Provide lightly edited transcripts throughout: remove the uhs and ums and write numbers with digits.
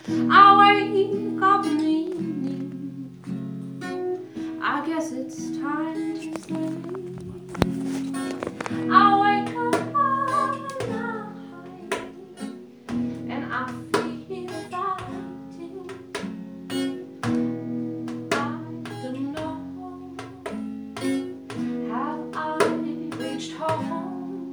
I wake up in the evening. I guess it's time to sleep. I wake up at night and I feel fighting. I don't know. Have I reached home?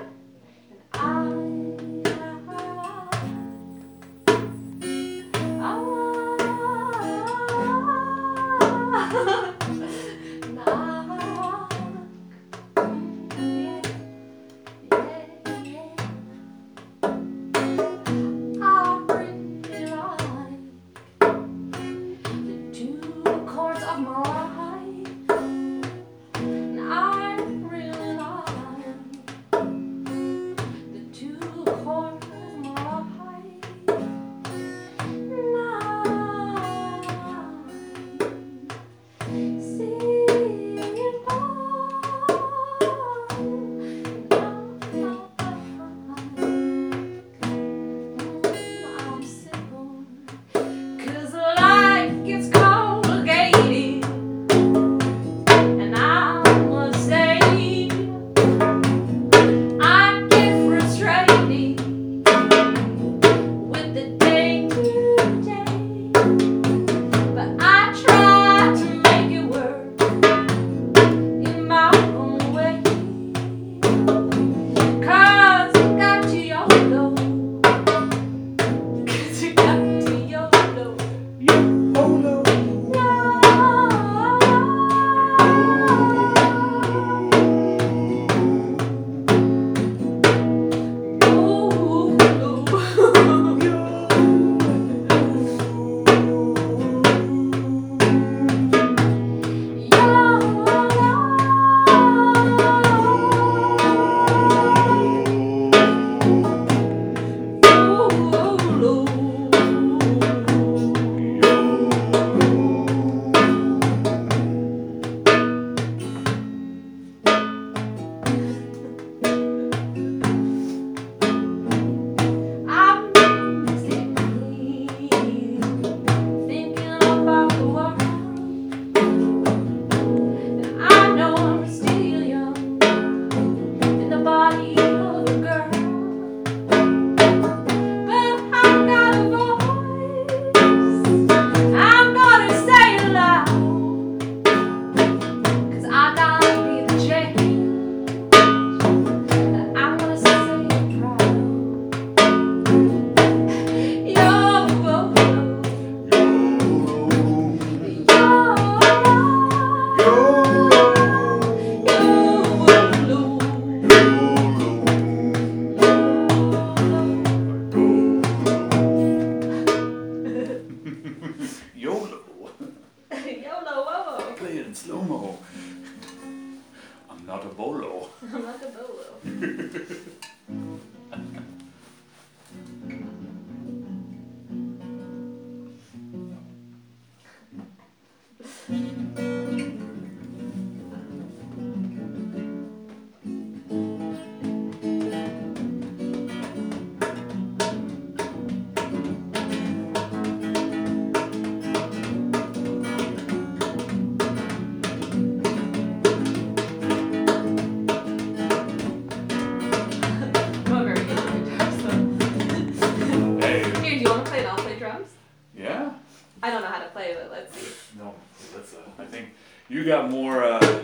I don't know how to play, but let's see. No, let's. I think you got more.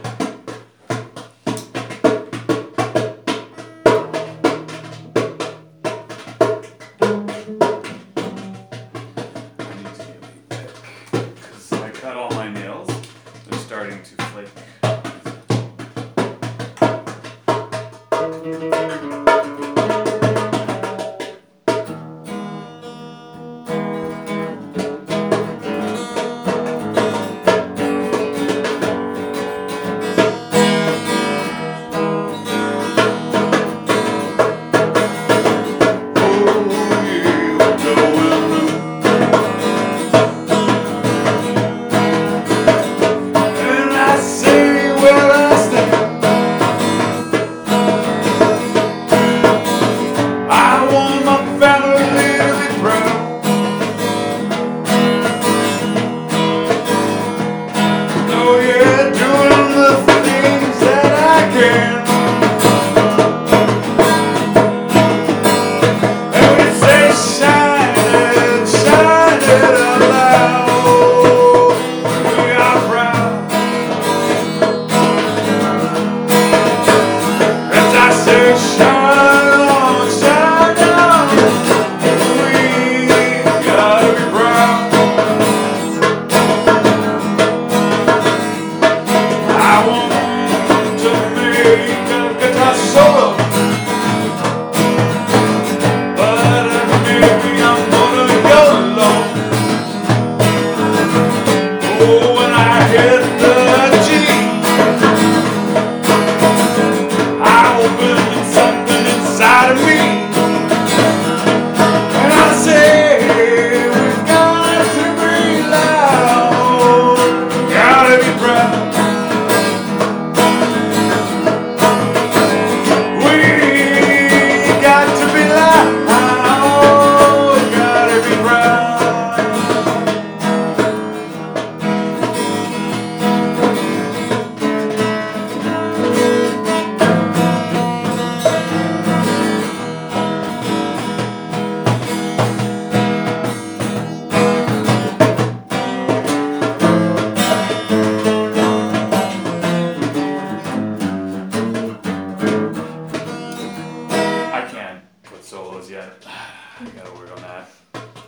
Because I cut all my nails. They're starting to flake.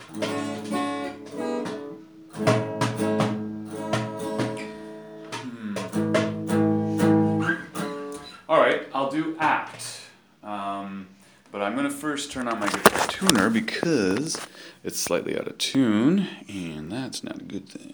All right, I'll do act. But I'm gonna first turn on my guitar tuner because it's slightly out of tune, and that's not a good thing.